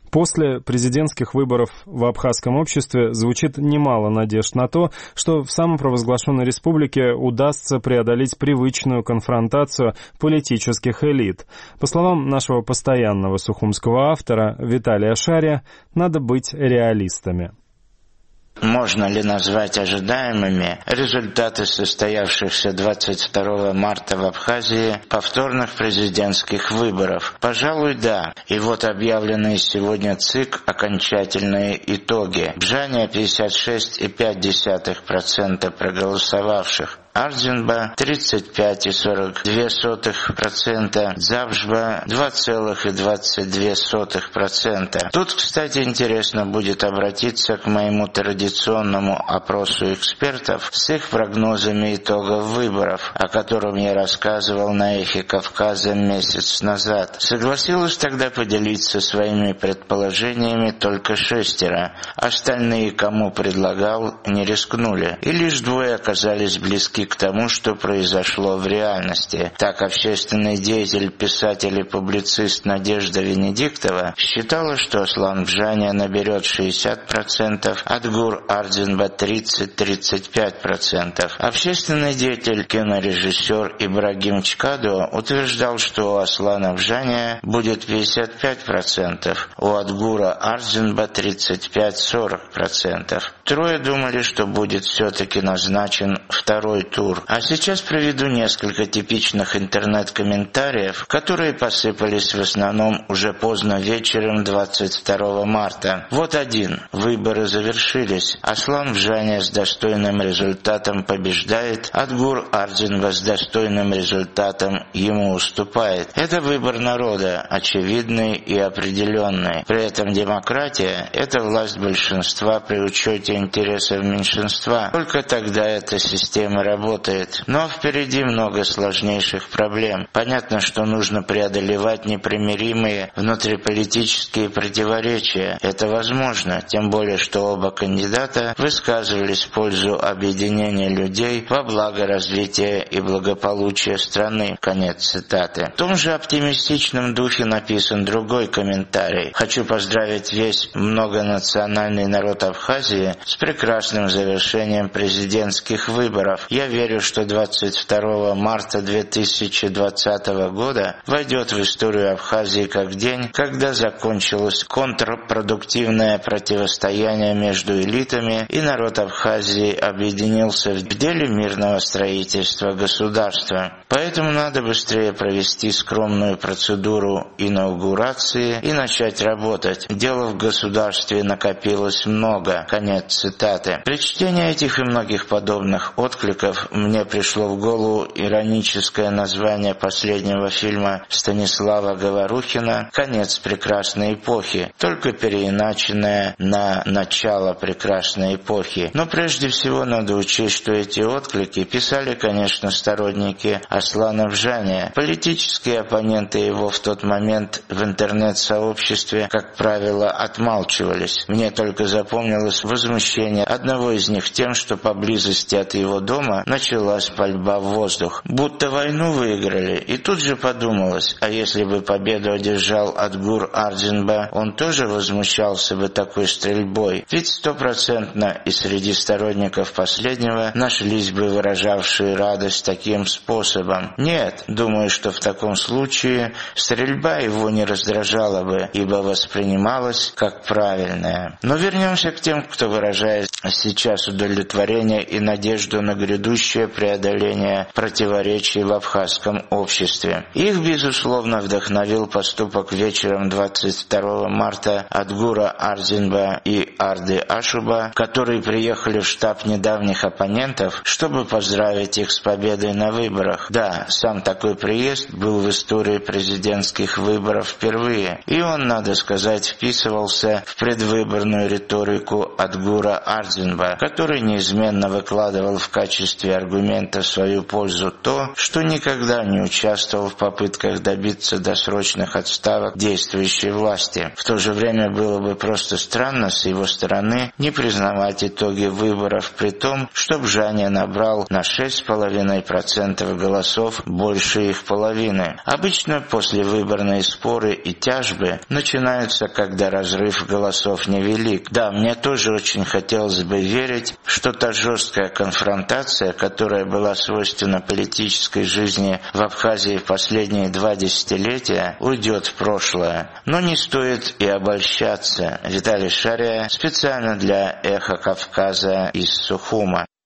После президентских выборов в абхазском обществе звучит немало надежд на то, что в самопровозглашенной республике удастся преодолеть привычную конфронтацию политических элит. По словам нашего постоянного сухумского автора Виталия Шария, надо быть реалистами. Можно ли назвать ожидаемыми результаты состоявшихся 22 марта в Абхазии повторных президентских выборов? Пожалуй, да. И вот объявленные сегодня ЦИК окончательные итоги. Бжания 56,5% проголосовавших. Ардзинба 35,42%, Завжба 2,22%. Тут, кстати, интересно будет обратиться к моему традиционному опросу экспертов с их прогнозами итогов выборов, о котором я рассказывал на «Эхе Кавказа» месяц назад. Согласилась тогда поделиться своими предположениями только 6, остальные, кому предлагал, не рискнули. И лишь 2 оказались близки к тому, что произошло в реальности. Так, общественный деятель, писатель и публицист Надежда Венедиктова считала, что Аслан Бжания наберет 60%, Адгур Ардзинба 30-35%. Общественный деятель, кинорежиссер Ибрагим Чкадо утверждал, что у Аслана Бжания будет 55%, у Адгура Ардзинба 35-40%. 3 думали, что будет все-таки назначен второй тур. А сейчас приведу несколько типичных интернет-комментариев, которые посыпались в основном уже поздно вечером 22 марта. Вот один. Выборы завершились. Аслан Бжания с достойным результатом побеждает, Адгур Ардзинба с достойным результатом ему уступает. Это выбор народа, очевидный и определенный. При этом демократия – это власть большинства при учете интересов меньшинства. Только тогда эта система работает. Но впереди много сложнейших проблем. Понятно, что нужно преодолевать непримиримые внутриполитические противоречия. Это возможно, тем более, что оба кандидата высказывались в пользу объединения людей во благо развития и благополучия страны. Конец цитаты. В том же оптимистичном духе написан другой комментарий. Хочу поздравить весь многонациональный народ Абхазии с прекрасным завершением президентских выборов. Я верю, что 22 марта 2020 года войдет в историю Абхазии как день, когда закончилось контрпродуктивное противостояние между элитами, и народ Абхазии объединился в деле мирного строительства государства. Поэтому надо быстрее провести скромную процедуру инаугурации и начать работать. Дела в государстве накопилось много. Конец цитаты. При чтении этих и многих подобных откликов мне пришло в голову ироническое название последнего фильма Станислава Говорухина «Конец прекрасной эпохи», только переиначенное на «Начало прекрасной эпохи». Но прежде всего надо учесть, что эти отклики писали, конечно, сторонники Аслана Бжания. Политические оппоненты его в тот момент в интернет-сообществе, как правило, отмалчивались. Мне только запомнилось возмущение одного из них тем, что поблизости от его дома началась пальба в воздух. Будто войну выиграли. И тут же подумалось, а если бы победу одержал Адгур Ардзинба, он тоже возмущался бы такой стрельбой. Ведь 100% и среди сторонников последнего нашлись бы выражавшие радость таким способом. Нет, думаю, что в таком случае стрельба его не раздражала бы, ибо воспринималась как правильная. Но вернемся к тем, кто выражает сейчас удовлетворение и надежду на грядущее преодоление противоречий в абхазском обществе. Их, безусловно, вдохновил поступок вечером 22 марта Адгура Ардзинба и Арды Ашуба, которые приехали в штаб недавних оппонентов, чтобы поздравить их с победой на выборах. Да, сам такой приезд был в истории президентских выборов впервые, и он, надо сказать, вписывался в предвыборную риторику Адгура фигура Ардзинба, который неизменно выкладывал в качестве аргумента в свою пользу то, что никогда не участвовал в попытках добиться досрочных отставок действующей власти. В то же время было бы просто странно с его стороны не признавать итоги выборов, при том, что Бжаня набрал на 6,5% голосов больше их половины. Обычно послевыборные споры и тяжбы начинаются, когда разрыв голосов невелик. Да, мне тоже очень хотелось бы верить, что та жесткая конфронтация, которая была свойственна политической жизни в Абхазии в последние 2 десятилетия, уйдет в прошлое. Но не стоит и обольщаться. Виталий Шария специально для «Эхо Кавказа» из Сухума.